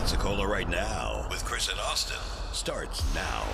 Pensacola right now with Chris and Austin starts now.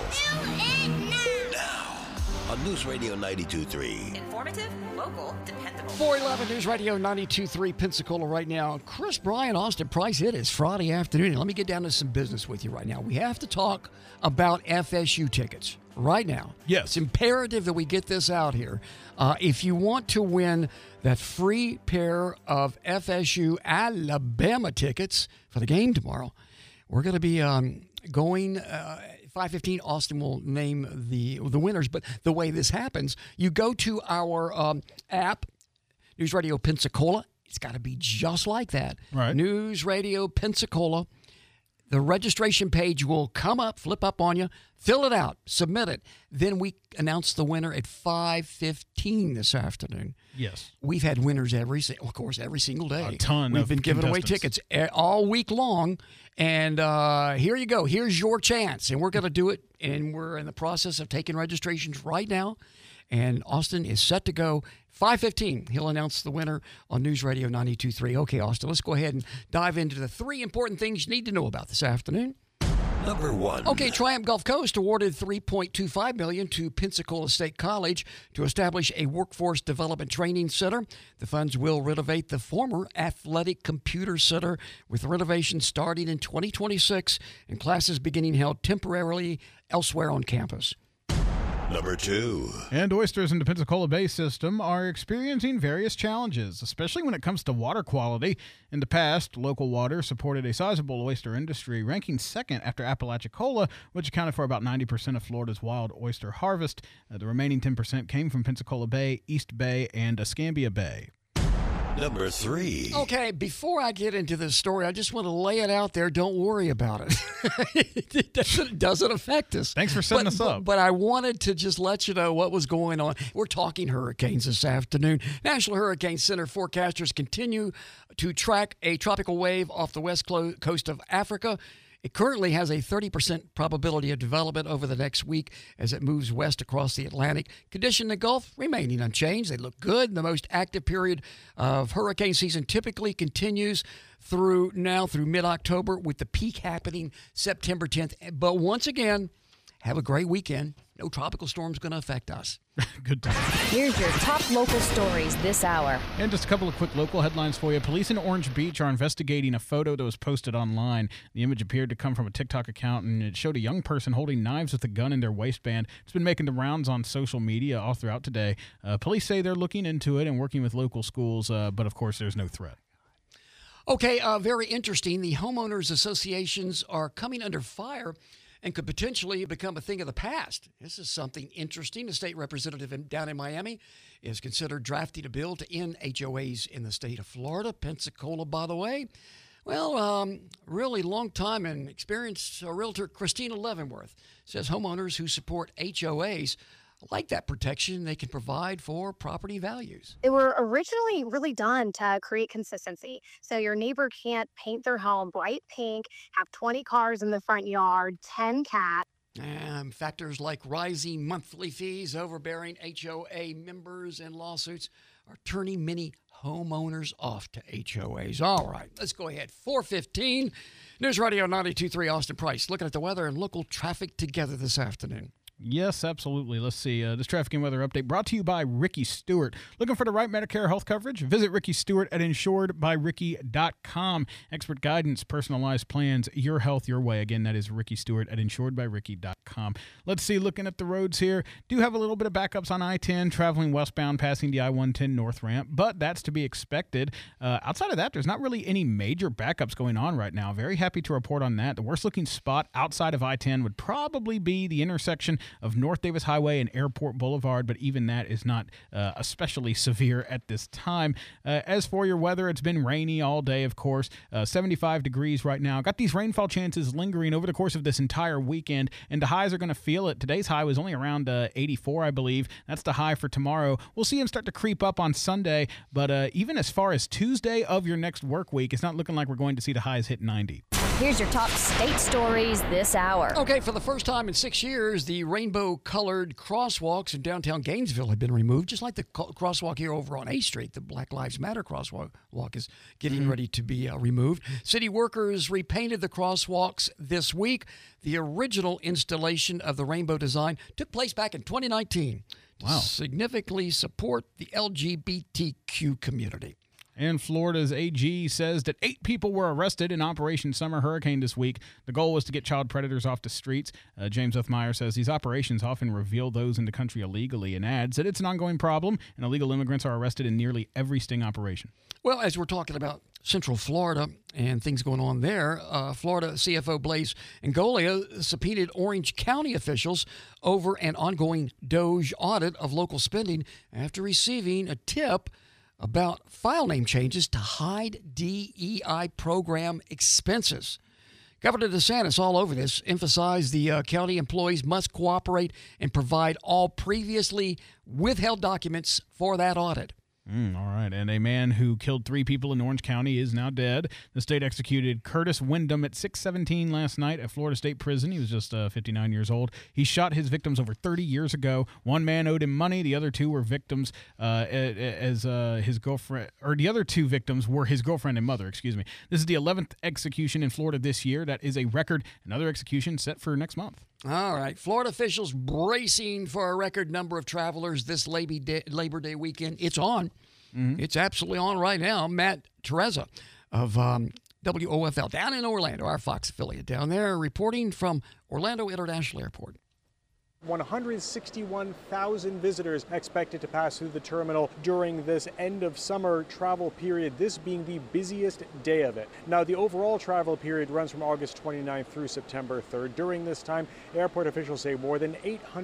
Now on News Radio 92.3. Informative, local, dependable. 411 News Radio 92.3 Pensacola right now. Chris, Brian, Austin Price, it is Friday afternoon. Let me get down to some business with you right now. We have to talk about FSU tickets right now. Yes. It's imperative that we get this out here. If you want to win that free pair of FSU Alabama tickets for the game tomorrow, we're going to be going 5:15. Austin will name the winners. But the way this happens, you go to our app, News Radio Pensacola. It's got to be just like that. Right. News Radio Pensacola. The registration page will come up, flip up on you, fill it out, submit it. Then we announce the winner at 5:15 this afternoon. Yes. We've had winners every single day. A ton We've of been giving away contestants. tickets all week long. And here you go. Here's your chance. And we're going to do it. And we're in the process of taking registrations right now. And Austin is set to go 5:15. He'll announce the winner on News Radio 92.3. Okay, Austin, let's go ahead and dive into the three important things you need to know about this afternoon. Number one. Okay, Triumph Gulf Coast awarded $3.25 million to Pensacola State College to establish a workforce development training center. The funds will renovate the former Athletic Computer Center, with renovations starting in 2026 and classes beginning held temporarily elsewhere on campus. Number two. And oysters in the Pensacola Bay system are experiencing various challenges, especially when it comes to water quality. In the past, local water supported a sizable oyster industry, ranking second after Apalachicola, which accounted for about 90% of Florida's wild oyster harvest. The remaining 10% came from Pensacola Bay, East Bay, and Escambia Bay. Number three. Okay, before I get into this story, I just want to lay it out there. Don't worry about it. It doesn't affect us. Thanks for setting us up. But I wanted to just let you know what was going on. We're talking hurricanes this afternoon. National Hurricane Center forecasters continue to track a tropical wave off the west coast of Africa. It currently has a 30% probability of development over the next week as it moves west across the Atlantic. Condition in the Gulf remaining unchanged. They look good. The most active period of hurricane season typically continues through mid-October, with the peak happening September 10th. But once again, have a great weekend. No tropical storm's going to affect us. Good time. Here's your top local stories this hour. And just a couple of quick local headlines for you. Police in Orange Beach are investigating a photo that was posted online. The image appeared to come from a TikTok account, and it showed a young person holding knives with a gun in their waistband. It's been making the rounds on social media all throughout today. Police say they're looking into it and working with local schools, but of course there's no threat. Okay, very interesting. The homeowners associations are coming under fire and could potentially become a thing of the past. This is something interesting. A state representative down in Miami is considered drafting a bill to end HOAs in the state of Florida. Pensacola, by the way. Well, really long time and experienced realtor Christina Leavenworth says homeowners who support HOAs like that protection they can provide for property values. They were originally really done to create consistency. So your neighbor can't paint their home bright pink, have 20 cars in the front yard, 10 cats. Factors like rising monthly fees, overbearing HOA members, and lawsuits are turning many homeowners off to HOAs. All right, let's go ahead. 4:15, News Radio 92.3 Austin Price. Looking at the weather and local traffic together this afternoon. Yes, absolutely. Let's see. This traffic and weather update brought to you by Ricky Stewart. Looking for the right Medicare health coverage? Visit Ricky Stewart at insuredbyricky.com. Expert guidance, personalized plans, your health your way. Again, that is Ricky Stewart at insuredbyricky.com. Let's see. Looking at the roads here, do have a little bit of backups on I-10, traveling westbound, passing the I-110 north ramp, but that's to be expected. Outside of that, there's not really any major backups going on right now. Very happy to report on that. The worst looking spot outside of I-10 would probably be the intersection of North Davis Highway and Airport Boulevard, but even that is not especially severe at this time. As for your weather, it's been rainy all day, of course. 75 degrees right now. Got these rainfall chances lingering over the course of this entire weekend, and the highs are going to feel it. Today's high was only around 84, I believe. That's the high for tomorrow. We'll see them start to creep up on Sunday, but even as far as Tuesday of your next work week, it's not looking like we're going to see the highs hit 90. Here's your top state stories this hour. Okay, for the first time in 6 years, the rainbow-colored crosswalks in downtown Gainesville have been removed, just like the crosswalk here over on A Street. The Black Lives Matter crosswalk is getting ready to be removed. City workers repainted the crosswalks this week. The original installation of the rainbow design took place back in 2019 to significantly support the LGBTQ community. And Florida's AG says that 8 people were arrested in Operation Summer Hurricane this week. The goal was to get child predators off the streets. James Uthmeyer says these operations often reveal those in the country illegally and adds that it's an ongoing problem and illegal immigrants are arrested in nearly every sting operation. Well, as we're talking about Central Florida and things going on there, Florida CFO Blaise Ingoglia subpoenaed Orange County officials over an ongoing DOJ audit of local spending after receiving a tip about file name changes to hide DEI program expenses. Governor DeSantis, all over this, emphasized the county employees must cooperate and provide all previously withheld documents for that audit. All right. And a man who killed 3 people in Orange County is now dead. The state executed Curtis Wyndham at 6:17 last night at Florida State Prison. He was just 59 years old. He shot his victims over 30 years ago. One man owed him money. The other 2 were victims as his girlfriend, or the other 2 victims were his girlfriend and mother, excuse me. This is the 11th execution in Florida this year. That is a record. Another execution set for next month. All right. Florida officials bracing for a record number of travelers this Labor Day weekend. It's on. Mm-hmm. It's absolutely on right now. Matt Teresa of WOFL down in Orlando, our Fox affiliate down there, reporting from Orlando International Airport. 161,000 visitors expected to pass through the terminal during this end of summer travel period, this being the busiest day of it. Now, the overall travel period runs from August 29th through September 3rd. During this time, airport officials say more than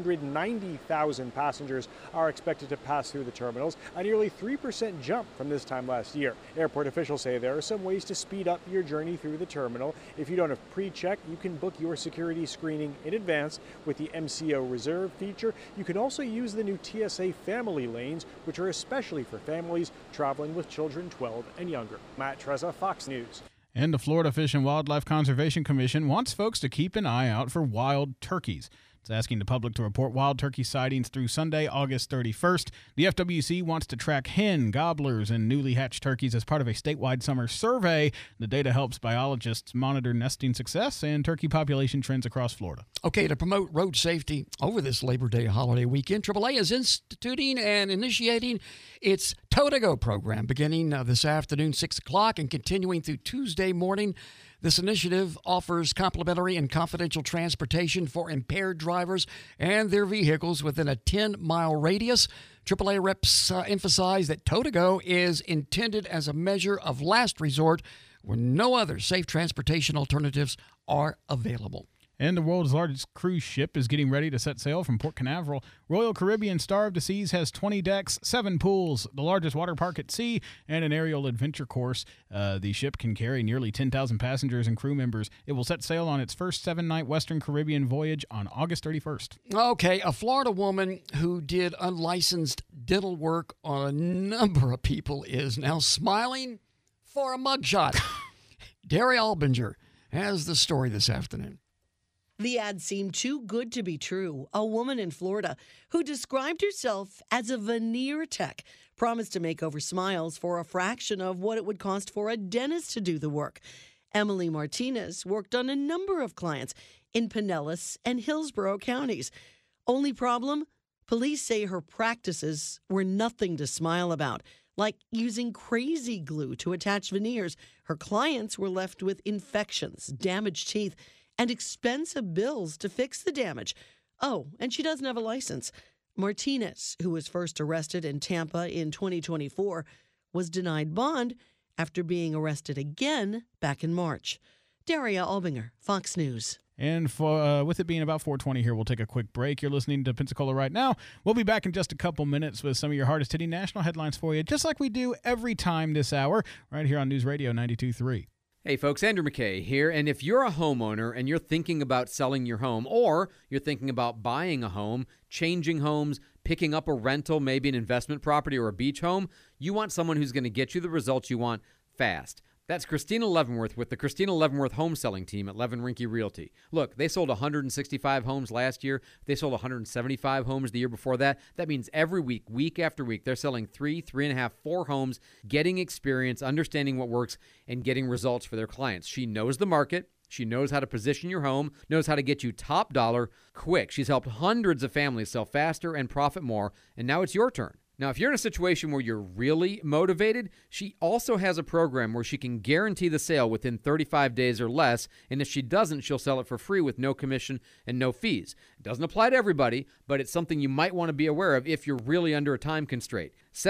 890,000 passengers are expected to pass through the terminals, a nearly 3% jump from this time last year. Airport officials say there are some ways to speed up your journey through the terminal. If you don't have pre-check, you can book your security screening in advance with the MCO Reserve feature. You can also use the new TSA family lanes, which are especially for families traveling with children 12 and younger. Matt Teresa, Fox News. And the Florida Fish and Wildlife Conservation Commission wants folks to keep an eye out for wild turkeys. It's asking the public to report wild turkey sightings through Sunday, August 31st. The FWC wants to track hen, gobblers, and newly hatched turkeys as part of a statewide summer survey. The data helps biologists monitor nesting success and turkey population trends across Florida. Okay, to promote road safety over this Labor Day holiday weekend, AAA is instituting and initiating its Tow-to-Go program beginning this afternoon, 6 o'clock, and continuing through Tuesday morning. This initiative offers complimentary and confidential transportation for impaired drivers and their vehicles within a 10-mile radius. AAA reps emphasize that Tow-to-Go is intended as a measure of last resort when no other safe transportation alternatives are available. And the world's largest cruise ship is getting ready to set sail from Port Canaveral. Royal Caribbean Star of the Seas has 20 decks, 7 pools, the largest water park at sea, and an aerial adventure course. The ship can carry nearly 10,000 passengers and crew members. It will set sail on its first 7-night Western Caribbean voyage on August 31st. Okay, a Florida woman who did unlicensed dental work on a number of people is now smiling for a mugshot. Derry Albinger has the story this afternoon. The ad seemed too good to be true. A woman in Florida who described herself as a veneer tech promised to make over smiles for a fraction of what it would cost for a dentist to do the work. Emily Martinez worked on a number of clients in Pinellas and Hillsborough counties. Only problem? Police say her practices were nothing to smile about, like using crazy glue to attach veneers. Her clients were left with infections, damaged teeth, and expensive bills to fix the damage. Oh, and she doesn't have a license. Martinez, who was first arrested in Tampa in 2024, was denied bond after being arrested again back in March. Daria Albinger, Fox News. And with it being about 4:20 here, we'll take a quick break. You're listening to Pensacola Right Now. We'll be back in just a couple minutes with some of your hardest-hitting national headlines for you, just like we do every time this hour, right here on News Radio 92.3. Hey folks, Andrew McKay here, and if you're a homeowner and you're thinking about selling your home, or you're thinking about buying a home, changing homes, picking up a rental, maybe an investment property or a beach home, you want someone who's going to get you the results you want fast. That's Christina Leavenworth with the Christina Leavenworth home selling team at Levin Rinke Realty. Look, they sold 165 homes last year. They sold 175 homes the year before that. That means every week, week after week, they're selling 3.5, 4 homes, getting experience, understanding what works, and getting results for their clients. She knows the market. She knows how to position your home, knows how to get you top dollar quick. She's helped hundreds of families sell faster and profit more, and now it's your turn. Now, if you're in a situation where you're really motivated, she also has a program where she can guarantee the sale within 35 days or less, and if she doesn't, she'll sell it for free with no commission and no fees. It doesn't apply to everybody, but it's something you might want to be aware of if you're really under a time constraint.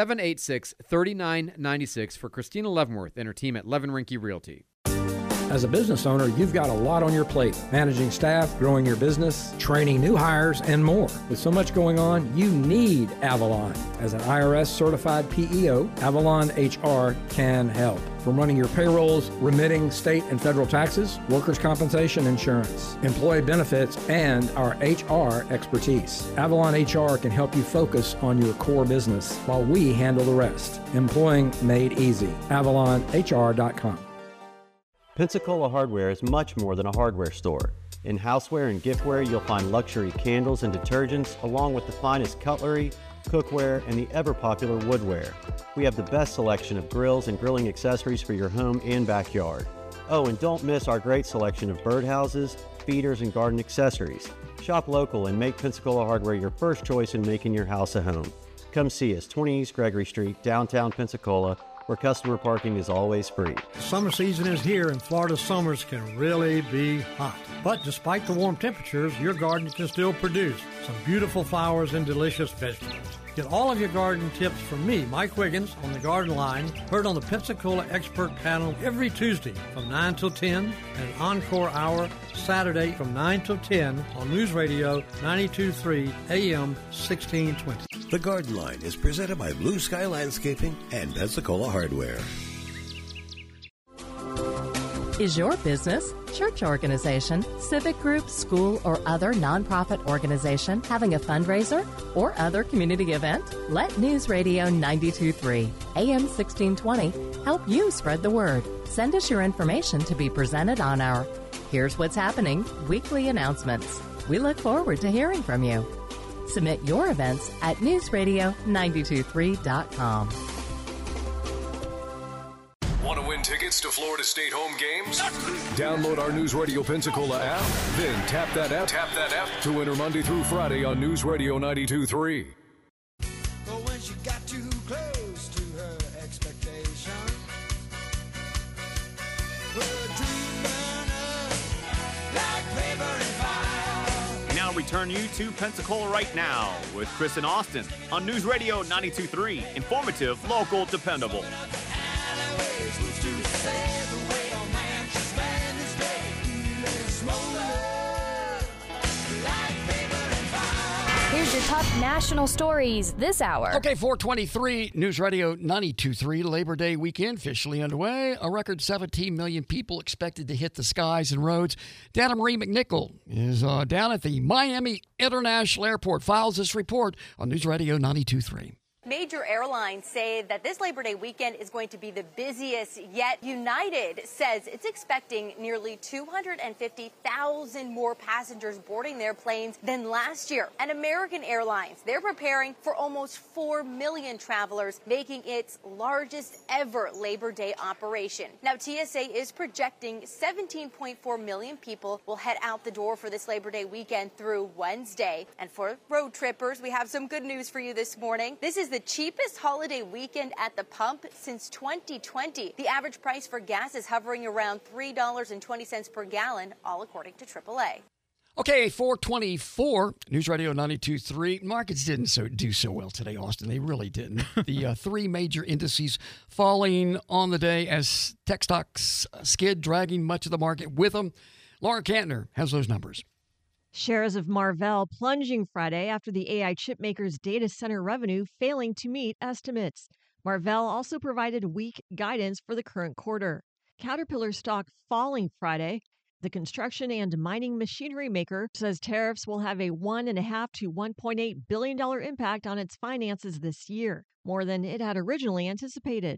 786-3996 for Christina Leavenworth and her team at Levin Rinke Realty. As a business owner, you've got a lot on your plate. Managing staff, growing your business, training new hires, and more. With so much going on, you need Avalon. As an IRS certified PEO, Avalon HR can help. From running your payrolls, remitting state and federal taxes, workers' compensation insurance, employee benefits, and our HR expertise. Avalon HR can help you focus on your core business while we handle the rest. Employing made easy. AvalonHR.com. Pensacola Hardware is much more than a hardware store. In houseware and giftware, you'll find luxury candles and detergents, along with the finest cutlery, cookware, and the ever-popular woodware. We have the best selection of grills and grilling accessories for your home and backyard. Oh, and don't miss our great selection of birdhouses, feeders, and garden accessories. Shop local and make Pensacola Hardware your first choice in making your house a home. Come see us, 20 East Gregory Street, downtown Pensacola, where customer parking is always free. Summer season is here, and Florida summers can really be hot. But despite the warm temperatures, your garden can still produce some beautiful flowers and delicious vegetables. Get all of your garden tips from me, Mike Wiggins, on the Garden Line, heard on the Pensacola Expert Panel every Tuesday from 9 till 10, and an encore hour Saturday from 9 till 10 on News Radio 92.3 AM 1620. The Garden Line is presented by Blue Sky Landscaping and Pensacola Hardware. Is your business, church organization, civic group, school, or other nonprofit organization having a fundraiser or other community event? Let News Radio 92.3 AM 1620 help you spread the word. Send us your information to be presented on our Here's What's Happening weekly announcements. We look forward to hearing from you. Submit your events at newsradio923.com. Want to win tickets to Florida State home games? Download our News Radio Pensacola app, then tap that app to enter Monday through Friday on News Radio 92.3. But when she got too close to her expectation, like paper and fire. Now return you to Pensacola Right Now with Chris and Austin on News Radio 92.3. Informative, local, dependable. Here's your top national stories this hour. Okay, 423 News Radio 92.3. Labor Day weekend officially underway. A record 17 million people expected to hit the skies and roads. Dana Marie McNichol is down at the Miami International Airport. Files this report on News Radio 92.3. Major airlines say that this Labor Day weekend is going to be the busiest yet. United says it's expecting nearly 250,000 more passengers boarding their planes than last year. And American Airlines, they're preparing for almost 4 million travelers, making its largest ever Labor Day operation. Now, TSA is projecting 17.4 million people will head out the door for this Labor Day weekend through Wednesday. And for road trippers, we have some good news for you this morning. This is the cheapest holiday weekend at the pump since 2020. The average price for gas is hovering around $3.20 per gallon, all according to AAA. Okay, 424 News Radio 92.3. Markets didn't do so well today, Austin. They really didn't. The three major indices falling on the day as tech stocks skid, dragging much of the market with them. Laura Kantner has those numbers. Shares of Marvell plunging Friday after the AI chipmaker's data center revenue failing to meet estimates. Marvell also provided weak guidance for the current quarter. Caterpillar stock falling Friday. The construction and mining machinery maker says tariffs will have a $1.5 to $1.8 billion impact on its finances this year, more than it had originally anticipated.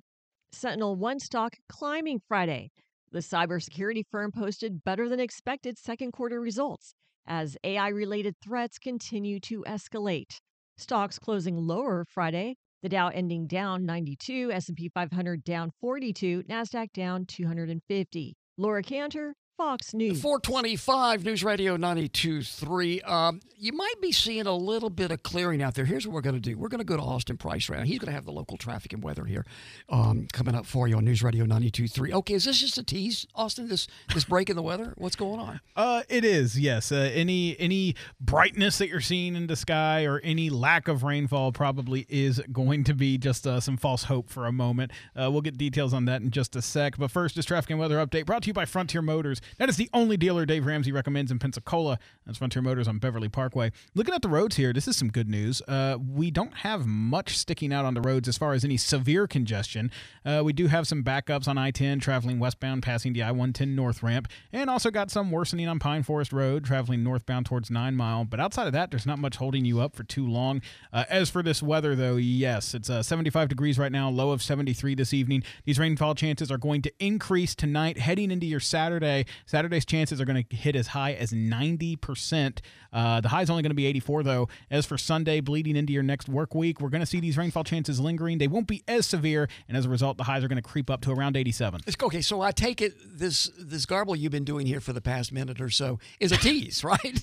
SentinelOne stock climbing Friday. The cybersecurity firm posted better than expected second quarter results as AI-related threats continue to escalate. Stocks closing lower Friday, the Dow ending down 92, S&P 500 down 42, NASDAQ down 250. Laura Cantor, Fox News. 425 News Radio 92.3. You might be seeing a little bit of clearing out there. Here's what we're going to do. We're going to go to Austin Price right now. He's going to have the local traffic and weather here coming up for you on News Radio 92.3. Okay, is this just a tease, Austin, this break in the weather? What's going on? It is, yes. Any brightness that you're seeing in the sky or any lack of rainfall probably is going to be just some false hope for a moment. We'll get details on that in just a sec. But first, this traffic and weather update brought to you by Frontier Motors. That is the only dealer Dave Ramsey recommends in Pensacola. That's Frontier Motors on Beverly Parkway. Looking at the roads here, this is some good news. We don't have much sticking out on the roads as far as any severe congestion. We do have some backups on I-10 traveling westbound passing the I-110 North Ramp, and also got some worsening on Pine Forest Road traveling northbound towards 9 Mile. But outside of that, there's not much holding you up for too long. As for this weather, though, yes, it's 75 degrees right now, low of 73 this evening. These rainfall chances are going to increase tonight heading into your Saturday. Saturday's chances are going to hit as high as 90%. The high is only going to be 84, though. As for Sunday, bleeding into your next work week, we're going to see these rainfall chances lingering. They won't be as severe, and as a result, the highs are going to creep up to around 87. Okay, so I take it this garble you've been doing here for the past minute or so is a tease, right?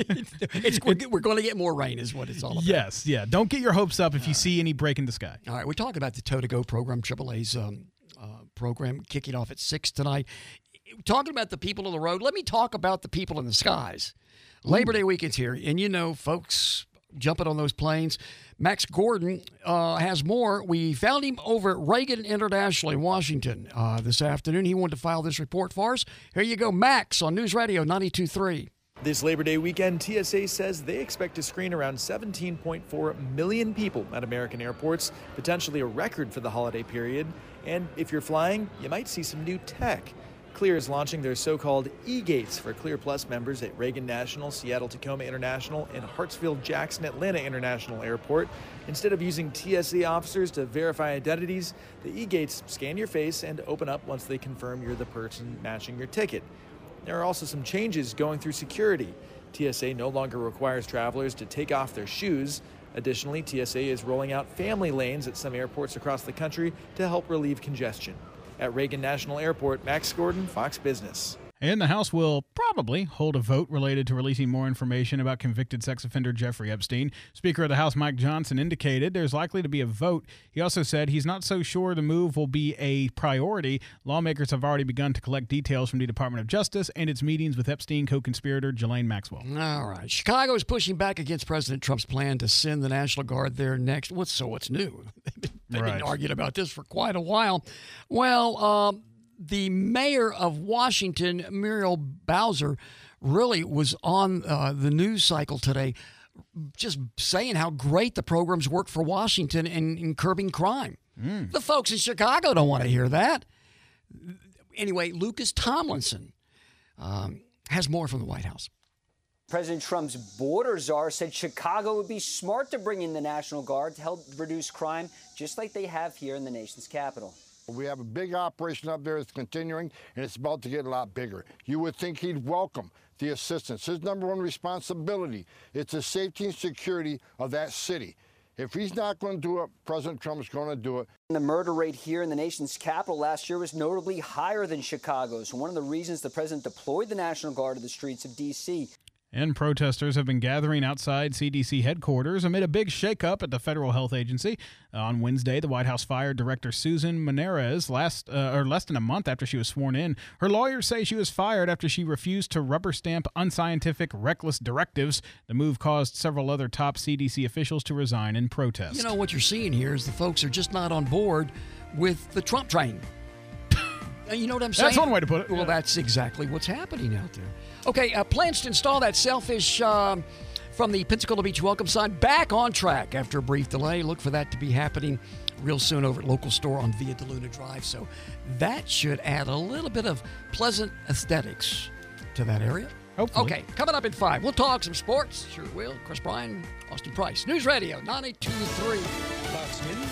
We're going to get more rain is what it's all about. Yes, yeah. Don't get your hopes up if you see any break in the sky. All right, we're talking about the Toe-to-Go program, AAA's program, kicking off at 6 tonight. Talking about the people on the road, let me talk about the people in the skies. Labor Day weekend's here, and you know, folks jumping on those planes. Max Gordon has more. We found him over at Reagan International in Washington this afternoon. He wanted to file this report for us. Here you go, Max, on News Radio 92.3. This Labor Day weekend, TSA says they expect to screen around 17.4 million people at American airports, potentially a record for the holiday period. And if you're flying, you might see some new tech. Clear is launching their so-called e-gates for Clear Plus members at Reagan National, Seattle-Tacoma International, and Hartsfield-Jackson Atlanta International Airport. Instead of using TSA officers to verify identities, the e-gates scan your face and open up once they confirm you're the person matching your ticket. There are also some changes going through security. TSA no longer requires travelers to take off their shoes. Additionally, TSA is rolling out family lanes at some airports across the country to help relieve congestion. At Reagan National Airport, Max Gordon, Fox Business. And the House will probably hold a vote related to releasing more information about convicted sex offender Jeffrey Epstein. Speaker of the House Mike Johnson indicated there's likely to be a vote. He also said he's not so sure the move will be a priority. Lawmakers have already begun to collect details from the Department of Justice and its meetings with Epstein co-conspirator Ghislaine Maxwell. All right. Chicago is pushing back against President Trump's plan to send the National Guard there next. What's new? They've been arguing about this for quite a while. Well, the mayor of Washington, Muriel Bowser, really was on the news cycle today just saying how great the programs work for Washington in curbing crime. The folks in Chicago don't want to hear that. Anyway, Lucas Tomlinson has more from the White House. President Trump's border czar said Chicago would be smart to bring in the National Guard to help reduce crime, just like they have here in the nation's capital. We have a big operation up there that's continuing, and it's about to get a lot bigger. You would think he'd welcome the assistance. His number one responsibility is the safety and security of that city. If he's not going to do it, President Trump is going to do it. The murder rate here in the nation's capital last year was notably higher than Chicago's. One of the reasons the president deployed the National Guard to the streets of D.C. And protesters have been gathering outside CDC headquarters amid a big shakeup at the Federal Health Agency. On Wednesday, the White House fired Director Susan Menarez less than a month after she was sworn in. Her lawyers say she was fired after she refused to rubber stamp unscientific, reckless directives. The move caused several other top CDC officials to resign in protest. You know, what you're seeing here is the folks are just not on board with the Trump train. You know what I'm saying? That's one way to put it. Well, that's exactly what's happening out there. Okay, plans to install that Selfish from the Pensacola Beach welcome sign back on track after a brief delay. Look for that to be happening real soon over at local store on Via DeLuna Drive. So that should add a little bit of pleasant aesthetics to that area. Hopefully. Okay, coming up at 5, we'll talk some sports. Sure will. Chris Bryan, Austin Price. News Radio 92.3. Fox News.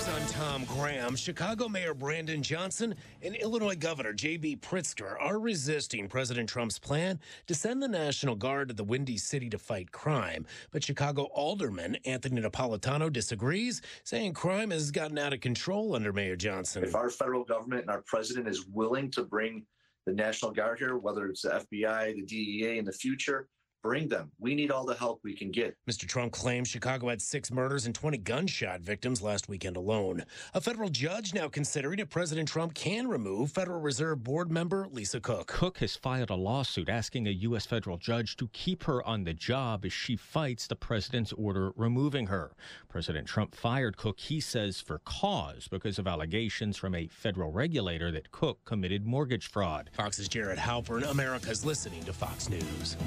son Tom Graham, Chicago Mayor Brandon Johnson, and Illinois Governor J.B. Pritzker are resisting President Trump's plan to send the National Guard to the Windy City to fight crime. But Chicago Alderman Anthony Napolitano disagrees, saying crime has gotten out of control under Mayor Johnson. If our federal government and our president is willing to bring the National Guard here, whether it's the FBI, the DEA in the future, bring them. We need all the help we can get. Mr. Trump claims Chicago had 6 murders and 20 gunshot victims last weekend alone. A federal judge now considering if President Trump can remove Federal Reserve Board member Lisa Cook. Cook has filed a lawsuit asking a U.S. federal judge to keep her on the job as she fights the president's order removing her. President Trump fired Cook, he says, for cause because of allegations from a federal regulator that Cook committed mortgage fraud. Fox's Jared Halpern. America's listening to Fox News.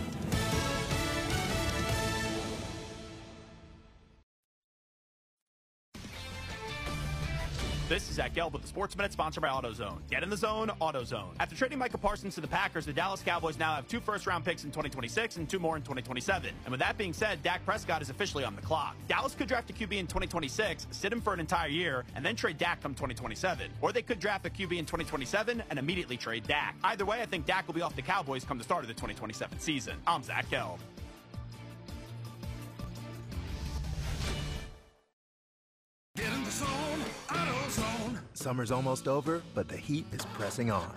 This is Zach Gelb with the Sports Minute, sponsored by AutoZone. Get in the zone, AutoZone. After trading Micah Parsons to the Packers, the Dallas Cowboys now have 2 first-round picks in 2026 and 2 more in 2027. And with that being said, Dak Prescott is officially on the clock. Dallas could draft a QB in 2026, sit him for an entire year, and then trade Dak come 2027. Or they could draft a QB in 2027 and immediately trade Dak. Either way, I think Dak will be off the Cowboys come the start of the 2027 season. I'm Zach Gelb. Get in the zone, AutoZone. Summer's almost over, but the heat is pressing on.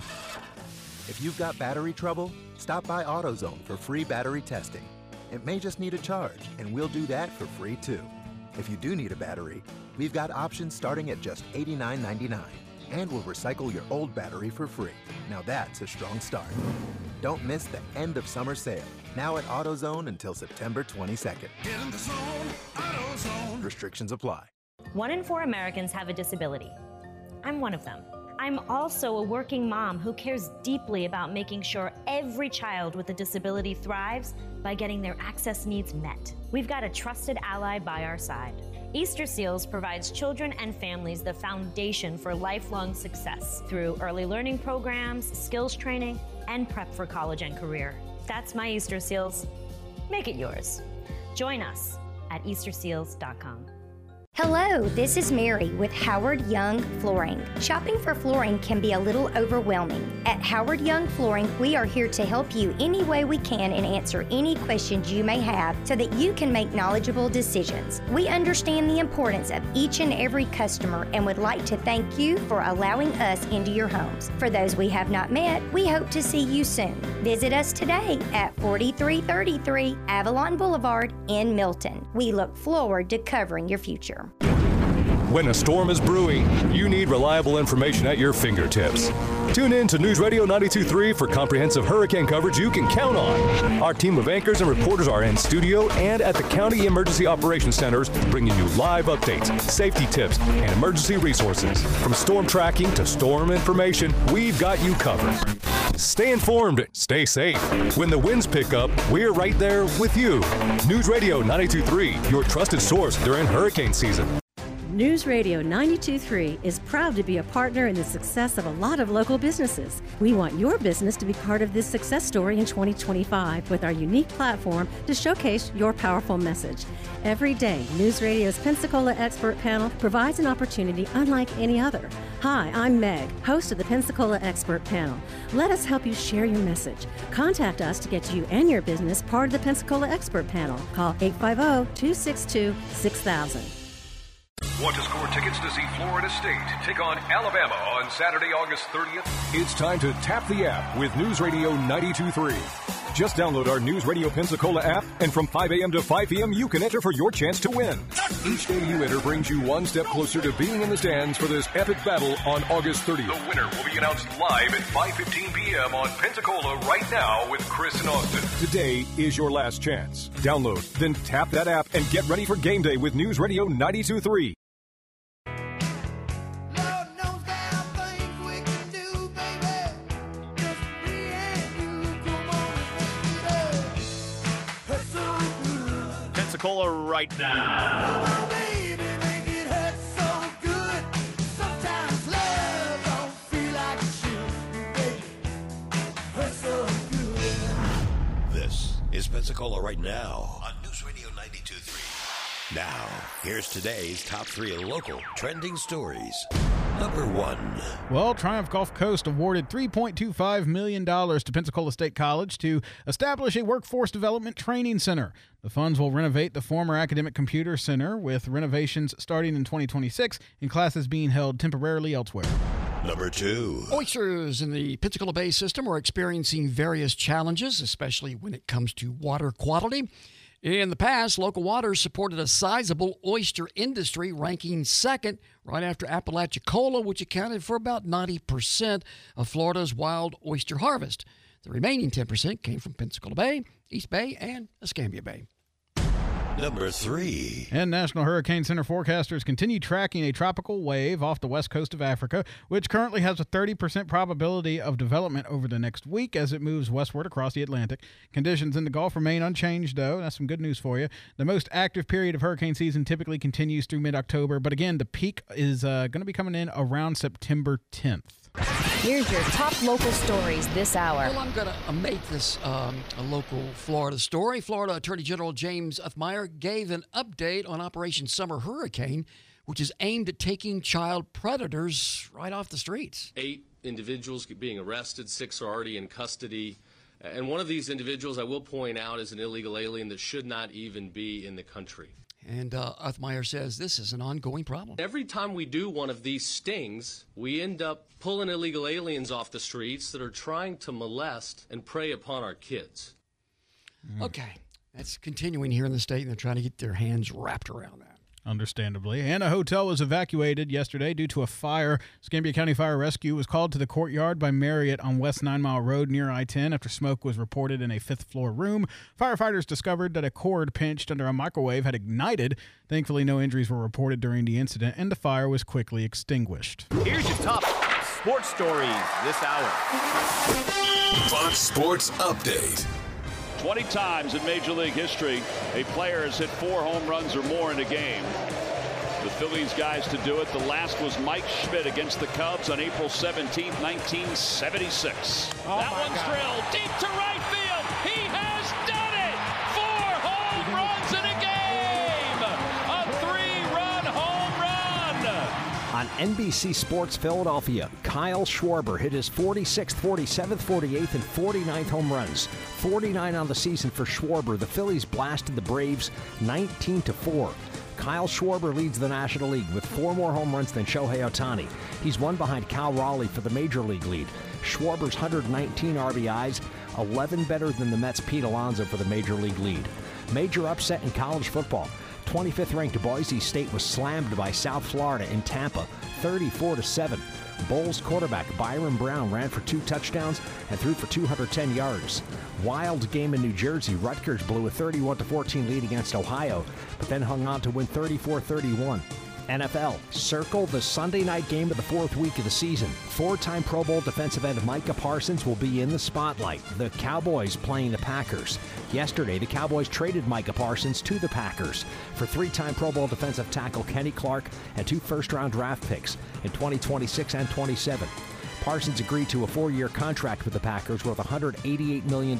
If you've got battery trouble, stop by AutoZone for free battery testing. It may just need a charge, and we'll do that for free too. If you do need a battery, we've got options starting at just $89.99, and we'll recycle your old battery for free. Now that's a strong start. Don't miss the end of summer sale, now at AutoZone until September 22nd. Get in the zone, AutoZone. Restrictions apply. 1 in 4 Americans have a disability. I'm one of them. I'm also a working mom who cares deeply about making sure every child with a disability thrives by getting their access needs met. We've got a trusted ally by our side. Easter Seals provides children and families the foundation for lifelong success through early learning programs, skills training, and prep for college and career. That's my Easter Seals. Make it yours. Join us at easterseals.com. Hello, this is Mary with Howard Young Flooring. Shopping for flooring can be a little overwhelming. At Howard Young Flooring, we are here to help you any way we can and answer any questions you may have so that you can make knowledgeable decisions. We understand the importance of each and every customer and would like to thank you for allowing us into your homes. For those we have not met, we hope to see you soon. Visit us today at 4333 Avalon Boulevard in Milton. We look forward to covering your future. When a storm is brewing, you need reliable information at your fingertips. Tune in to News Radio 92.3 for comprehensive hurricane coverage you can count on. Our team of anchors and reporters are in studio and at the County Emergency Operations Centers, bringing you live updates, safety tips, and emergency resources. From storm tracking to storm information, we've got you covered. Stay informed, stay safe. When the winds pick up, we're right there with you. News Radio 92.3, your trusted source during hurricane season. News Radio 92.3 is proud to be a partner in the success of a lot of local businesses. We want your business to be part of this success story in 2025 with our unique platform to showcase your powerful message. Every day, News Radio's Pensacola Expert Panel provides an opportunity unlike any other. Hi, I'm Meg, host of the Pensacola Expert Panel. Let us help you share your message. Contact us to get you and your business part of the Pensacola Expert Panel. Call 850-262-6000. Want to score tickets to see Florida State take on Alabama on Saturday, August 30th? It's time to tap the app with News Radio 92.3. Just download our News Radio Pensacola app, and from 5 a.m. to 5 p.m., you can enter for your chance to win. Each day you enter brings you one step closer to being in the stands for this epic battle on August 30th. The winner will be announced live at 5:15 p.m. on Pensacola Right Now with Chris and Austin. Today is your last chance. Download, then tap that app and get ready for game day with News Radio 92.3. Pensacola right now. This is Pensacola right now on News Radio 92.3. Now, here's today's top 3 local trending stories. Number 1. Well, Triumph Gulf Coast awarded $3.25 million to Pensacola State College to establish a workforce development training center. The funds will renovate the former Academic Computer Center, with renovations starting in 2026 and classes being held temporarily elsewhere. Number 2. Oysters in the Pensacola Bay system are experiencing various challenges, especially when it comes to water quality. In the past, local waters supported a sizable oyster industry, ranking second right after Apalachicola, which accounted for about 90% of Florida's wild oyster harvest. The remaining 10% came from Pensacola Bay, East Bay, and Escambia Bay. Number 3. And National Hurricane Center forecasters continue tracking a tropical wave off the west coast of Africa, which currently has a 30% probability of development over the next week as it moves westward across the Atlantic. Conditions in the Gulf remain unchanged, though. That's some good news for you. The most active period of hurricane season typically continues through mid-October, but again, the peak is going to be coming in around September 10th. Here's your top local stories this hour. Well, I'm going to make this a local Florida story. Florida Attorney General James Othmeyer gave an update on Operation Summer Hurricane, which is aimed at taking child predators right off the streets. 8 individuals being arrested, 6 are already in custody. And one of these individuals, I will point out, is an illegal alien that should not even be in the country. And Othmeyer says this is an ongoing problem. Every time we do one of these stings, we end up pulling illegal aliens off the streets that are trying to molest and prey upon our kids. Okay, that's continuing here in the state, and they're trying to get their hands wrapped around that. Understandably. And a hotel was evacuated yesterday due to a fire. Escambia County Fire Rescue was called to the Courtyard by Marriott on West 9 Mile Road near I-10 after smoke was reported in a 5th-floor room. Firefighters discovered that a cord pinched under a microwave had ignited. Thankfully, no injuries were reported during the incident, and the fire was quickly extinguished. Here's your top sports stories this hour. Fox Sports Update. 20 times in Major League history, a player has hit 4 home runs or more in a game. The Phillies guys to do it. The last was Mike Schmidt against the Cubs on April 17, 1976. That one's drilled deep to right field. He has done it! 4 home runs in a game! A 3-run home run! On NBC Sports Philadelphia, Kyle Schwarber hit his 46th, 47th, 48th, and 49th home runs. 49 on the season for Schwarber. The Phillies blasted the Braves 19-4. Kyle Schwarber leads the National League with 4 more home runs than Shohei Ohtani. He's one behind Cal Raleigh for the Major League lead. Schwarber's 119 RBIs, 11 better than the Mets' Pete Alonso for the Major League lead. Major upset in college football. 25th ranked Boise State was slammed by South Florida in Tampa, 34-7. Bulls quarterback Byron Brown ran for 2 touchdowns and threw for 210 yards. Wild game in New Jersey. Rutgers blew a 31-14 lead against Ohio, but then hung on to win 34-31. NFL. Circle the Sunday night game of the 4th week of the season. 4-time Pro Bowl defensive end Micah Parsons will be in the spotlight. The Cowboys playing the Packers. Yesterday, the Cowboys traded Micah Parsons to the Packers for 3-time Pro Bowl defensive tackle Kenny Clark and 2 first-round draft picks in 2026 and 27. Parsons agreed to a 4-year contract with the Packers worth $188 million,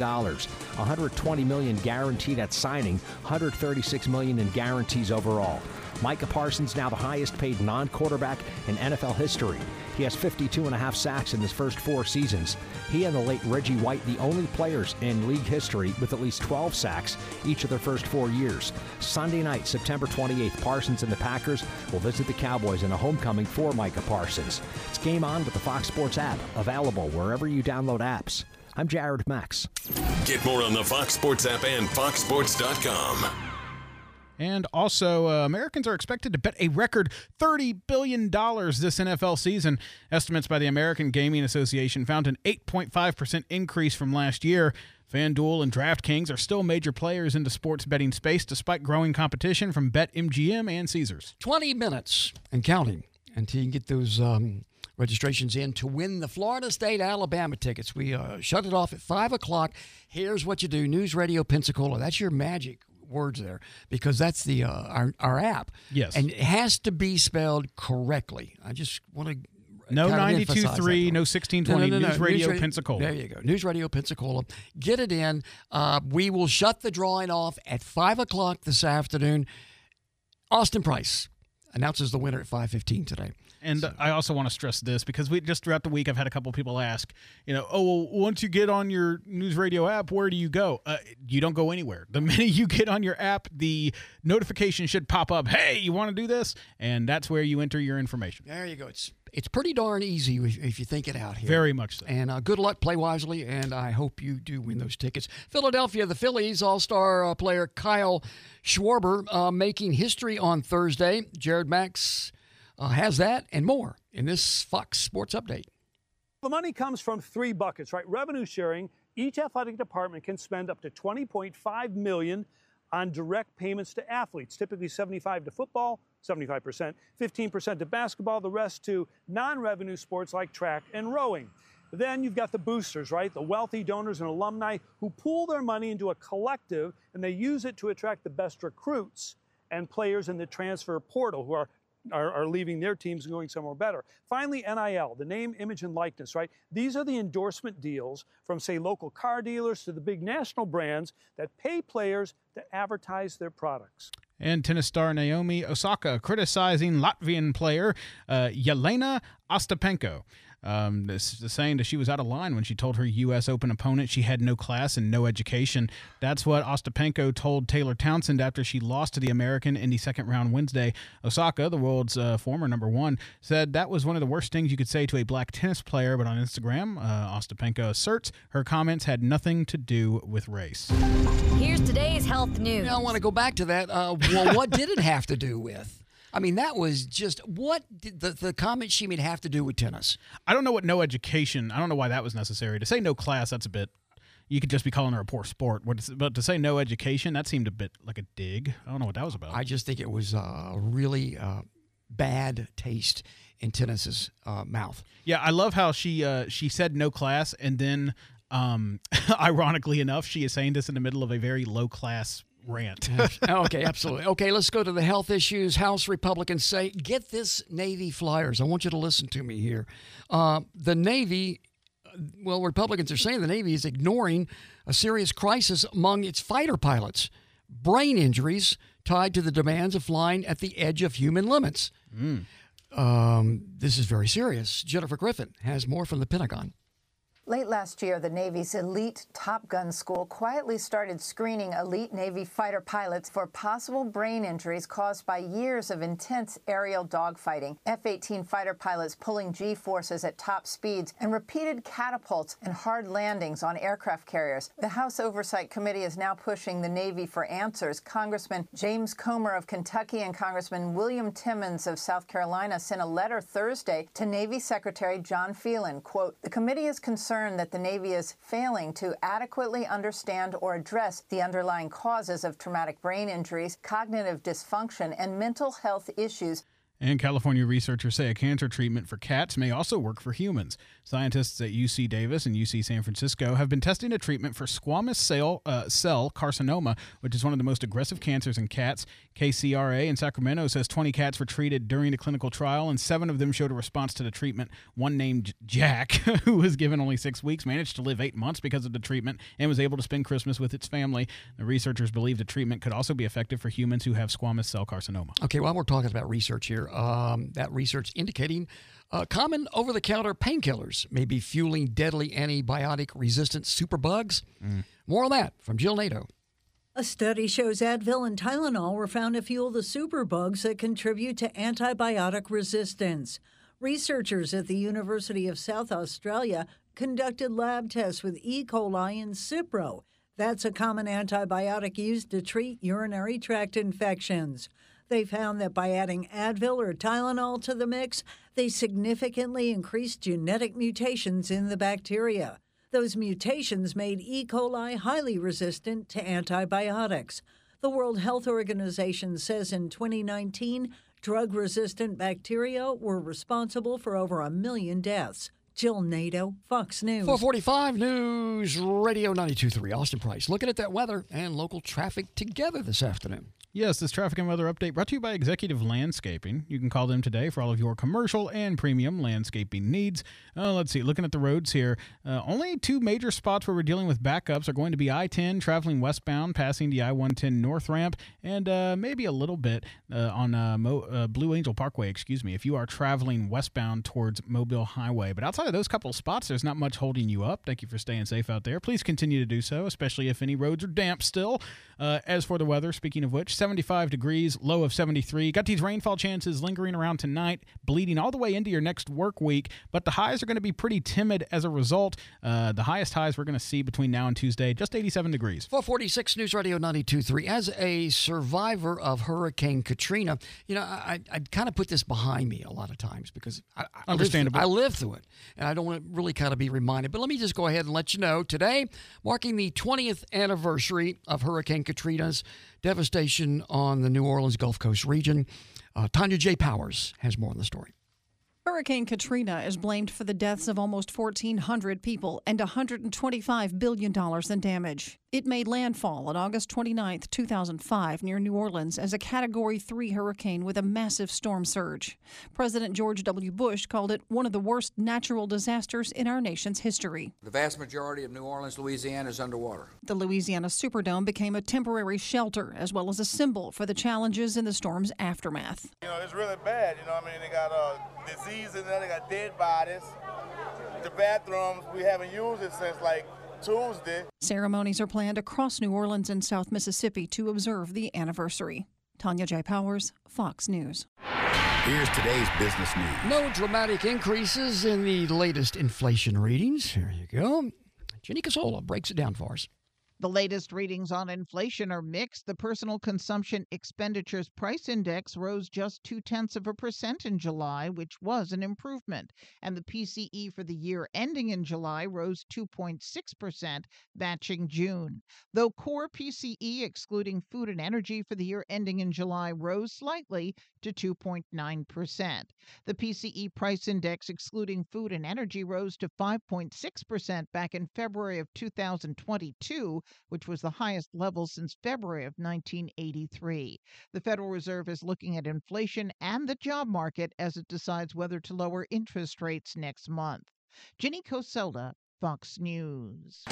$120 million guaranteed at signing, $136 million in guarantees overall. Micah Parsons now the highest paid non-quarterback in NFL history. He has 52.5 sacks in his first 4 seasons. He and the late Reggie White, the only players in league history with at least 12 sacks each of their first 4 years. Sunday night, September 28th, Parsons and the Packers will visit the Cowboys in a homecoming for Micah Parsons. It's Game On with the Fox Sports app, available wherever you download apps. I'm Jared Max. Get more on the Fox Sports app and foxsports.com. And also, Americans are expected to bet a record $30 billion this NFL season. Estimates by the American Gaming Association found an 8.5% increase from last year. FanDuel and DraftKings are still major players in the sports betting space, despite growing competition from BetMGM and Caesars. 20 minutes and counting until you can get those registrations in to win the Florida State-Alabama tickets. We shut it off at 5 o'clock. Here's what you do. News Radio Pensacola. That's your magic words there, because that's the our app. Yes. And it has to be spelled correctly. I just want to no 92.3, no 1620, no. News Radio Pensacola. There you go. News Radio Pensacola. Get it in. We will shut the drawing off at 5 o'clock this afternoon. Austin Price announces the winner at 5:15 today. And I also want to stress this because we just throughout the week I've had a couple people ask, once you get on your News Radio app, where do you go? You don't go anywhere. The minute you get on your app, the notification should pop up. Hey, you want to do this? And that's where you enter your information. There you go. It's pretty darn easy if you think it out here. Very much so. And good luck, play wisely, and I hope you do win those tickets. Philadelphia, the Phillies all-star player Kyle Schwarber making history on Thursday. Jared Max has that and more in this Fox Sports Update. The money comes from three buckets, right? Revenue sharing. Each athletic department can spend up to $20.5 million on direct payments to athletes, typically 75% to football, 75%, 15% to basketball, the rest to non-revenue sports like track and rowing. Then you've got the boosters, right? The wealthy donors and alumni who pool their money into a collective, and they use it to attract the best recruits and players in the transfer portal who are leaving their teams and going somewhere better. Finally, NIL, the name, image, and likeness, right? These are the endorsement deals from, say, local car dealers to the big national brands that pay players to advertise their products. And tennis star Naomi Osaka criticizing Latvian player Jelena Ostapenko. Saying that she was out of line when she told her U.S. Open opponent she had no class and no education. That's what Ostapenko told Taylor Townsend after she lost to the American in the second round Wednesday. Osaka, the world's former number one, said that was one of the worst things you could say to a black tennis player, but on Instagram, Ostapenko asserts her comments had nothing to do with race. Here's today's health news. Now, I want to go back to that. Well, what did it have to do with? I mean, that was just, what did the comment she made have to do with tennis? I don't know what no education, I don't know why that was necessary. To say no class, that's a bit, you could just be calling her a poor sport. But to say no education, that seemed a bit like a dig. I don't know what that was about. I just think it was really bad taste in tennis's mouth. Yeah, I love how she said no class, and then, ironically enough, she is saying this in the middle of a very low-class rant. Okay, absolutely. Okay, let's go to the health issues. House Republicans say, get this Navy flyers. I want you to listen to me here. The Navy, Republicans are saying the Navy is ignoring a serious crisis among its fighter pilots. Brain injuries tied to the demands of flying at the edge of human limits. This is very serious. Jennifer Griffin has more from the Pentagon. Late last year, the Navy's elite Top Gun school quietly started screening elite Navy fighter pilots for possible brain injuries caused by years of intense aerial dogfighting. F-18 fighter pilots pulling G-forces at top speeds and repeated catapults and hard landings on aircraft carriers. The House Oversight Committee is now pushing the Navy for answers. Congressman James Comer of Kentucky and Congressman William Timmons of South Carolina sent a letter Thursday to Navy Secretary John Phelan. Quote, the committee is concerned that the Navy is failing to adequately understand or address the underlying causes of traumatic brain injuries, cognitive dysfunction, and mental health issues. And California researchers say a cancer treatment for cats may also work for humans. Scientists at UC Davis and UC San Francisco have been testing a treatment for squamous cell carcinoma, which is one of the most aggressive cancers in cats. KCRA in Sacramento says 20 cats were treated during the clinical trial, and 7 of them showed a response to the treatment. One named Jack, who was given only 6 weeks, managed to live 8 months because of the treatment and was able to spend Christmas with its family. The researchers believe the treatment could also be effective for humans who have squamous cell carcinoma. Okay, while we're talking about research here, that research indicating common over-the-counter painkillers may be fueling deadly antibiotic-resistant superbugs. More on that from Jill Nato. A study shows Advil and Tylenol were found to fuel the superbugs that contribute to antibiotic resistance. Researchers at the University of South Australia conducted lab tests with E. coli and Cipro. That's a common antibiotic used to treat urinary tract infections. They found that by adding Advil or Tylenol to the mix, they significantly increased genetic mutations in the bacteria. Those mutations made E. coli highly resistant to antibiotics. The World Health Organization says in 2019, drug-resistant bacteria were responsible for over 1 million deaths. Jill Nato, Fox News. 445 News Radio 92.3. Austin Price looking at that weather and local traffic together this afternoon. Yes, this traffic and weather update brought to you by Executive Landscaping. You can call them today for all of your commercial and premium landscaping needs. Let's see, looking at the roads here, only two major spots where we're dealing with backups are going to be I-10 traveling westbound, passing the I-110 north ramp, and maybe a little bit on Blue Angel Parkway, if you are traveling westbound towards Mobile Highway. But outside of those couple of spots, there's not much holding you up. Thank you for staying safe out there. Please continue to do so, especially if any roads are damp still. As for the weather, speaking of which, 75 degrees, low of 73. Got these rainfall chances lingering around tonight, bleeding all the way into your next work week, but the highs are going to be pretty timid as a result. The highest highs we're going to see between now and Tuesday, just 87 degrees. 446 News Radio 92.3. As a survivor of Hurricane Katrina, I'd kind of put this behind me a lot of times because Understandable. I lived through it, and I don't want to really kind of be reminded. But let me just go ahead and let you know, today, marking the 20th anniversary of Hurricane Katrina's devastation on the New Orleans Gulf Coast region, Tanya J. Powers has more on the story. Hurricane Katrina is blamed for the deaths of almost 1,400 people and $125 billion in damage. It made landfall on August 29, 2005, near New Orleans as a Category 3 hurricane with a massive storm surge. President George W. Bush called it one of the worst natural disasters in our nation's history. The vast majority of New Orleans, Louisiana is underwater. The Louisiana Superdome became a temporary shelter as well as a symbol for the challenges in the storm's aftermath. It's really bad. They got disease in there, they got dead bodies. The bathrooms, we haven't used it since Tuesday. Ceremonies are planned across New Orleans and South Mississippi to observe the anniversary. Tanya J. Powers, Fox News. Here's today's business news. No dramatic increases in the latest inflation readings. Here you go. Jenny Casola breaks it down for us. The latest readings on inflation are mixed. The Personal Consumption Expenditures Price Index rose just 0.2% in July, which was an improvement. And the PCE for the year ending in July rose 2.6%, matching June. Though core PCE, excluding food and energy for the year ending in July, rose slightly to 2.9%. The PCE price index, excluding food and energy, rose to 5.6% back in February of 2022, which was the highest level since February of 1983. The Federal Reserve is looking at inflation and the job market as it decides whether to lower interest rates next month. Jenny Coselda, Fox News.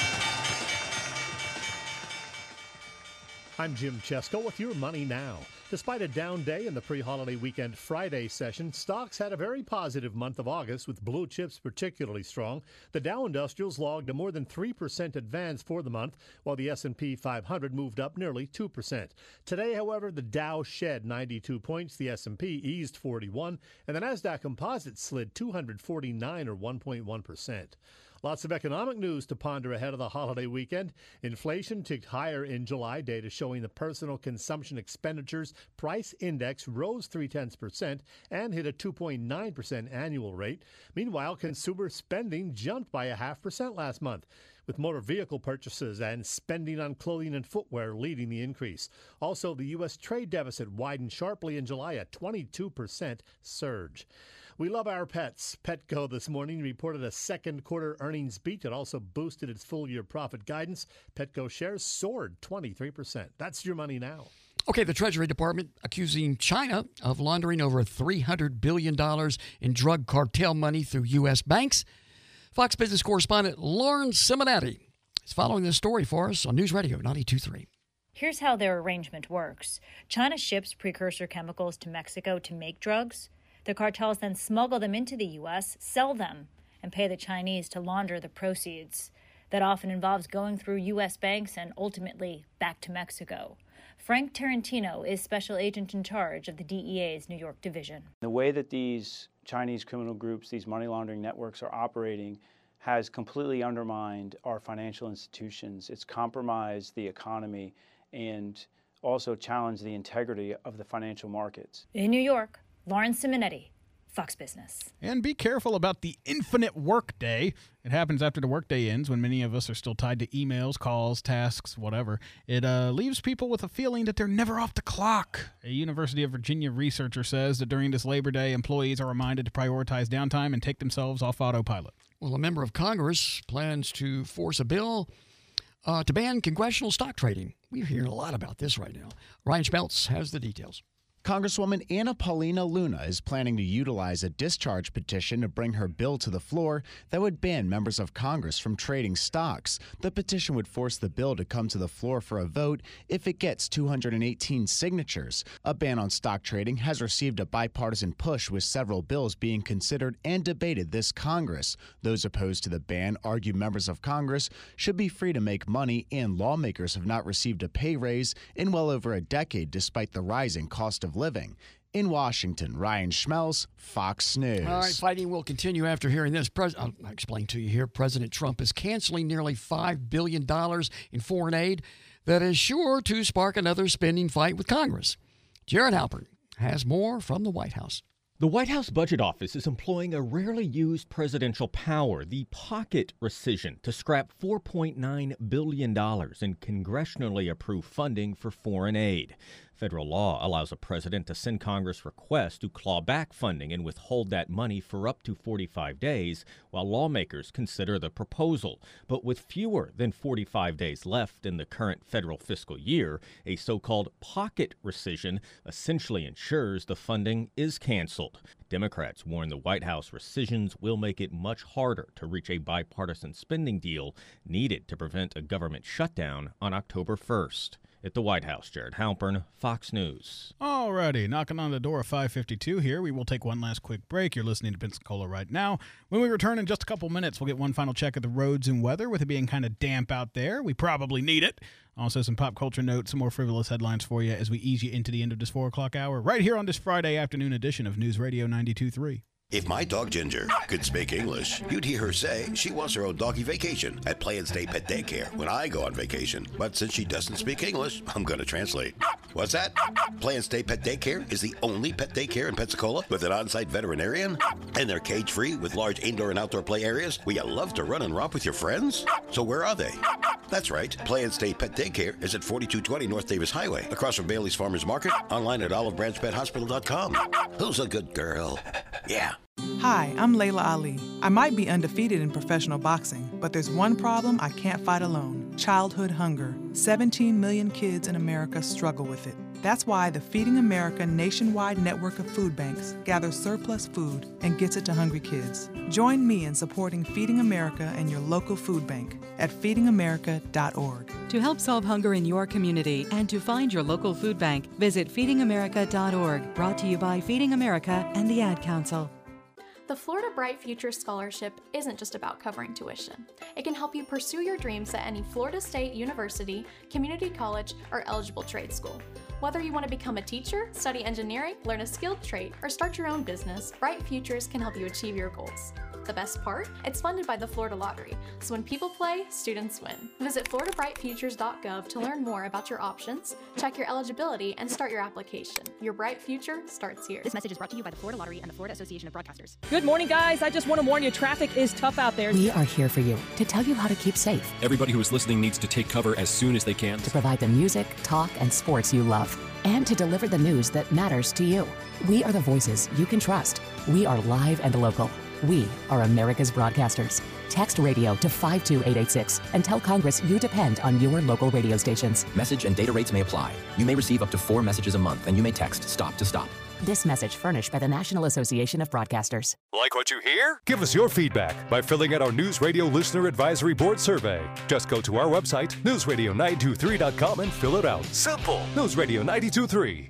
I'm Jim Chesko with your Money Now. Despite a down day in the pre-holiday weekend Friday session, stocks had a very positive month of August, with blue chips particularly strong. The Dow Industrials logged a more than 3% advance for the month, while the S&P 500 moved up nearly 2%. Today, however, the Dow shed 92 points, the S&P eased 41, and the Nasdaq Composite slid 249 or 1.1%. Lots of economic news to ponder ahead of the holiday weekend. Inflation ticked higher in July. Data showing the Personal Consumption Expenditures Price Index rose 0.3% and hit a 2.9% annual rate. Meanwhile, consumer spending jumped by 0.5% last month, with motor vehicle purchases and spending on clothing and footwear leading the increase. Also, the U.S. trade deficit widened sharply in July, a 22% surge. We love our pets. Petco this morning reported a second quarter earnings beat. It also boosted its full-year profit guidance. Petco shares soared 23%. That's your Money Now. Okay, the Treasury Department accusing China of laundering over $300 billion in drug cartel money through U.S. banks. Fox Business correspondent Lauren Simonetti is following this story for us on News Radio 92.3. Here's how their arrangement works. China ships precursor chemicals to Mexico to make drugs. The cartels then smuggle them into the U.S., sell them, and pay the Chinese to launder the proceeds. That often involves going through U.S. banks and ultimately back to Mexico. Frank Tarantino is special agent in charge of the DEA's New York division. The way that these Chinese criminal groups, these money laundering networks are operating has completely undermined our financial institutions. It's compromised the economy and also challenged the integrity of the financial markets. In New York, Lauren Simonetti, Fox Business. And be careful about the infinite workday. It happens after the workday ends when many of us are still tied to emails, calls, tasks, whatever. It leaves people with a feeling that they're never off the clock. A University of Virginia researcher says that during this Labor Day, employees are reminded to prioritize downtime and take themselves off autopilot. Well, a member of Congress plans to force a bill to ban congressional stock trading. We're hearing a lot about this right now. Ryan Schmeltz has the details. Congresswoman Anna Paulina Luna is planning to utilize a discharge petition to bring her bill to the floor that would ban members of Congress from trading stocks. The petition would force the bill to come to the floor for a vote if it gets 218 signatures. A ban on stock trading has received a bipartisan push, with several bills being considered and debated this Congress. Those opposed to the ban argue members of Congress should be free to make money, and lawmakers have not received a pay raise in well over a decade despite the rising cost of living. In Washington, Ryan Schmelz, Fox News. All right, fighting will continue after hearing this. I'll explain to you here. President Trump is canceling nearly $5 billion in foreign aid that is sure to spark another spending fight with Congress. Jared Halpern has more from the White House. The White House Budget Office is employing a rarely used presidential power, the pocket rescission, to scrap $4.9 billion in congressionally approved funding for foreign aid. Federal law allows a president to send Congress requests to claw back funding and withhold that money for up to 45 days while lawmakers consider the proposal. But with fewer than 45 days left in the current federal fiscal year, a so-called pocket rescission essentially ensures the funding is canceled. Democrats warn the White House rescissions will make it much harder to reach a bipartisan spending deal needed to prevent a government shutdown on October 1st. At the White House, Jared Halpern, Fox News. Alrighty, knocking on the door of 552 here. We will take one last quick break. You're listening to Pensacola right now. When we return in just a couple minutes, we'll get one final check of the roads and weather. With it being kind of damp out there, we probably need it. Also, some pop culture notes, some more frivolous headlines for you as we ease you into the end of this 4 o'clock hour, right here on this Friday afternoon edition of News Radio 92.3. If my dog Ginger could speak English, you'd hear her say she wants her own doggy vacation at Play and Stay Pet Daycare when I go on vacation. But since she doesn't speak English, I'm going to translate. What's that? Play and Stay Pet Daycare is the only pet daycare in Pensacola with an on-site veterinarian, and they're cage-free with large indoor and outdoor play areas where you love to run and romp with your friends. So where are they? That's right. Play and Stay Pet Daycare is at 4220 North Davis Highway, across from Bailey's Farmers Market, online at olivebranchpethospital.com. Who's a good girl? Yeah. Hi, I'm Layla Ali. I might be undefeated in professional boxing, but there's one problem I can't fight alone: childhood hunger. 17 million kids in America struggle with it. That's why the Feeding America nationwide network of food banks gathers surplus food and gets it to hungry kids. Join me in supporting Feeding America and your local food bank at feedingamerica.org. To help solve hunger in your community and to find your local food bank, visit feedingamerica.org. Brought to you by Feeding America and the Ad Council. The Florida Bright Future Scholarship isn't just about covering tuition. It can help you pursue your dreams at any Florida State University, community college, or eligible trade school. Whether you want to become a teacher, study engineering, learn a skilled trade, or start your own business, Bright Futures can help you achieve your goals. The best part? It's funded by the Florida Lottery, so when people play, students win. Visit floridabrightfutures.gov to learn more about your options, check your eligibility, and start your application. Your bright future starts here. This message is brought to you by the Florida Lottery and the Florida Association of Broadcasters. Good morning, guys. I just want to warn you, traffic is tough out there. We are here for you to tell you how to keep safe. Everybody who is listening needs to take cover as soon as they can. To provide the music, talk, and sports you love. And to deliver the news that matters to you. We are the voices you can trust. We are live and local. We are America's broadcasters. Text radio to 52886 and tell Congress you depend on your local radio stations. Message and data rates may apply. You may receive up to 4 messages a month, and you may text STOP to STOP. This message furnished by the National Association of Broadcasters. Like what you hear? Give us your feedback by filling out our News Radio Listener Advisory Board survey. Just go to our website, newsradio923.com, and fill it out. Simple. News Radio 92.3.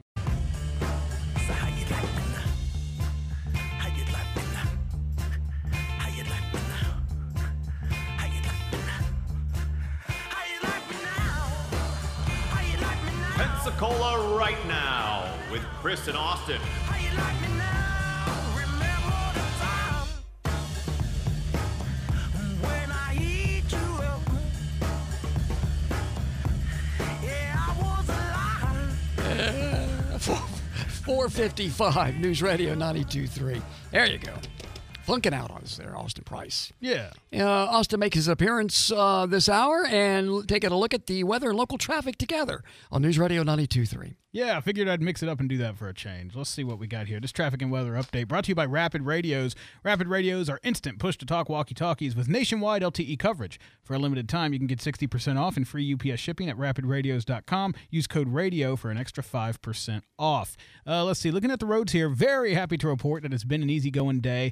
Pensacola right now with Chris and Austin. 4:55, News Radio 92.3. There you go. Flunking out on us there, Austin Price. Yeah. Austin make his appearance this hour and taking a look at the weather and local traffic together on News Radio 92.3. Yeah, I figured I'd mix it up and do that for a change. Let's see what we got here. This traffic and weather update brought to you by Rapid Radios. Rapid Radios are instant push-to-talk walkie-talkies with nationwide LTE coverage. For a limited time, you can get 60% off and free UPS shipping at rapidradios.com. Use code RADIO for an extra 5% off. Let's see. Looking at the roads here, very happy to report that it's been an easygoing day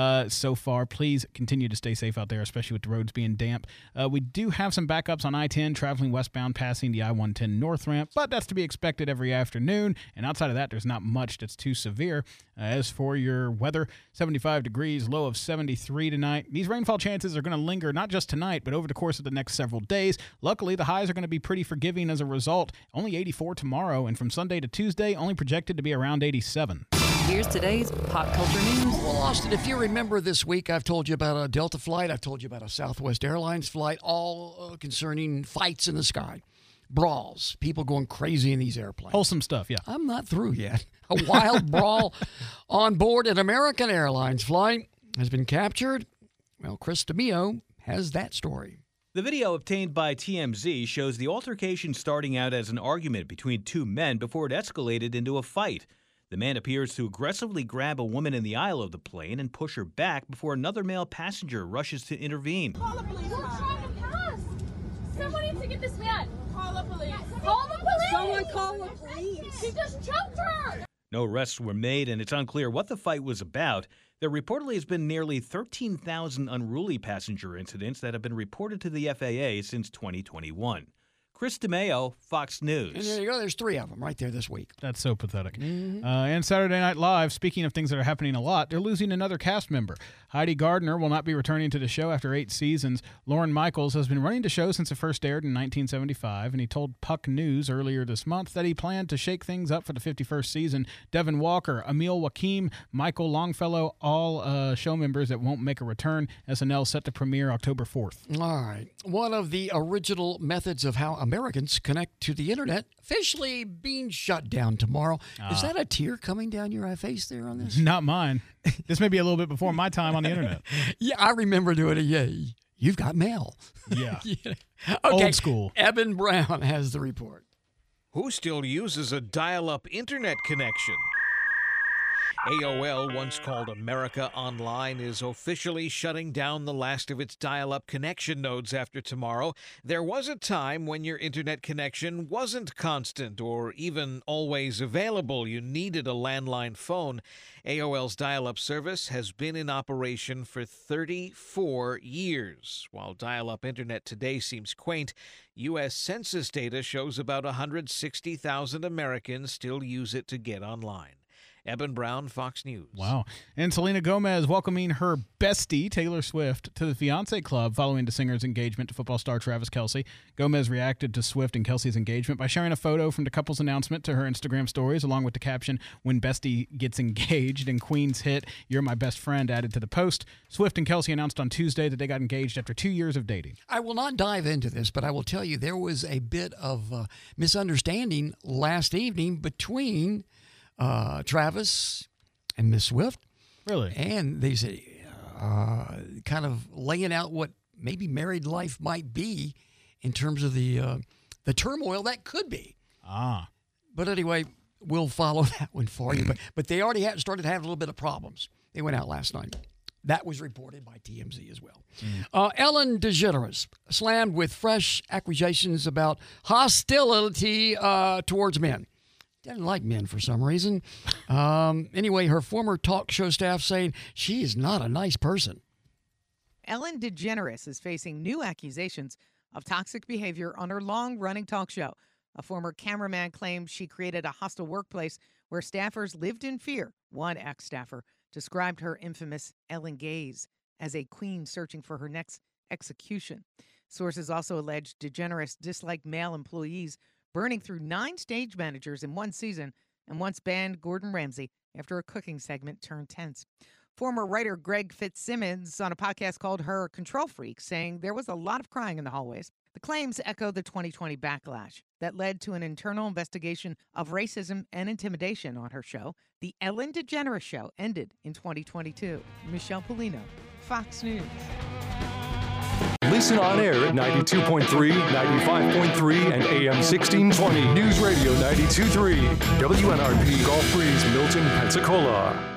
so far. Please continue to stay safe out there, especially with the roads being damp. We do have some backups on I-10 traveling westbound passing the I-110 North Ramp, but that's to be expected every afternoon, and outside of that, there's not much that's too severe. As for your weather, 75 degrees, low of 73 tonight. These rainfall chances are going to linger not just tonight, but over the course of the next several days. Luckily, the highs are going to be pretty forgiving as a result. Only 84 tomorrow, and from Sunday to Tuesday, only projected to be around 87. Here's today's pop culture news. Well, Austin, if you remember this week, I've told you about a Delta flight. I've told you about a Southwest Airlines flight, all concerning fights in the sky. Brawls, people going crazy in these airplanes. Wholesome stuff, yeah. I'm not through yet. A wild brawl on board an American Airlines flight has been captured. Well, Chris DeMeo has that story. The video obtained by TMZ shows the altercation starting out as an argument between two men before it escalated into a fight. The man appears to aggressively grab a woman in the aisle of the plane and push her back before another male passenger rushes to intervene. Call the police. We're trying to pass. Someone needs to get this man. Call the police. Call the police. Someone call the police. He just choked her. No arrests were made, and it's unclear what the fight was about. There reportedly has been nearly 13,000 unruly passenger incidents that have been reported to the FAA since 2021. Chris DeMeo, Fox News. And there you go. There's 3 of them right there this week. That's so pathetic. And Saturday Night Live, speaking of things that are happening a lot, they're losing another cast member. Heidi Gardner will not be returning to the show after 8 seasons. Lauren Michaels has been running the show since it first aired in 1975, and he told Puck News earlier this month that he planned to shake things up for the 51st season. Devin Walker, Emil Wakim, Michael Longfellow, all show members that won't make a return. SNL set to premiere October 4th. All right. One of the original methods of how Americans connect to the internet officially being shut down tomorrow. Is that a tear coming down your face there on this? Not mine. This may be a little bit before my time on the internet. Yeah, I remember doing it. Yeah, you've got mail. Yeah. Okay. Old school. Eben Brown has the report. Who still uses a dial-up internet connection? AOL, once called America Online, is officially shutting down the last of its dial-up connection nodes after tomorrow. There was a time when your internet connection wasn't constant or even always available. You needed a landline phone. AOL's dial-up service has been in operation for 34 years. While dial-up internet today seems quaint, U.S. Census data shows about 160,000 Americans still use it to get online. Eben Brown, Fox News. Wow. And Selena Gomez welcoming her bestie, Taylor Swift, to the Fiancé Club following the singer's engagement to football star Travis Kelce. Gomez reacted to Swift and Kelce's engagement by sharing a photo from the couple's announcement to her Instagram stories, along with the caption, "When Bestie Gets Engaged," and Queen's hit, "You're My Best Friend," added to the post. Swift and Kelce announced on Tuesday that they got engaged after 2 years of dating. I will not dive into this, but I will tell you there was a bit of misunderstanding last evening between Travis and Miss Swift. Really? And they said, kind of laying out what maybe married life might be in terms of the turmoil that could be. But anyway, we'll follow that one for you. But they already started having a little bit of problems. They went out last night. That was reported by TMZ as well. Ellen DeGeneres slammed with fresh accusations about hostility towards men. Doesn't like men for some reason. Anyway, her former talk show staff saying she is not a nice person. Ellen DeGeneres is facing new accusations of toxic behavior on her long-running talk show. A former cameraman claimed she created a hostile workplace where staffers lived in fear. One ex-staffer described her infamous Ellen gaze as a queen searching for her next execution. Sources also alleged DeGeneres disliked male employees, burning through 9 stage managers in one season, and once banned Gordon Ramsay after a cooking segment turned tense. Former writer Greg Fitzsimmons on a podcast called her Control Freak, saying there was a lot of crying in the hallways. The claims echo the 2020 backlash that led to an internal investigation of racism and intimidation on her show. The Ellen DeGeneres Show ended in 2022. Michelle Polino, Fox News. Listen on air at 92.3, 95.3, and AM 1620. News Radio 92.3. WNRP Gulf Breeze, Milton, Pensacola.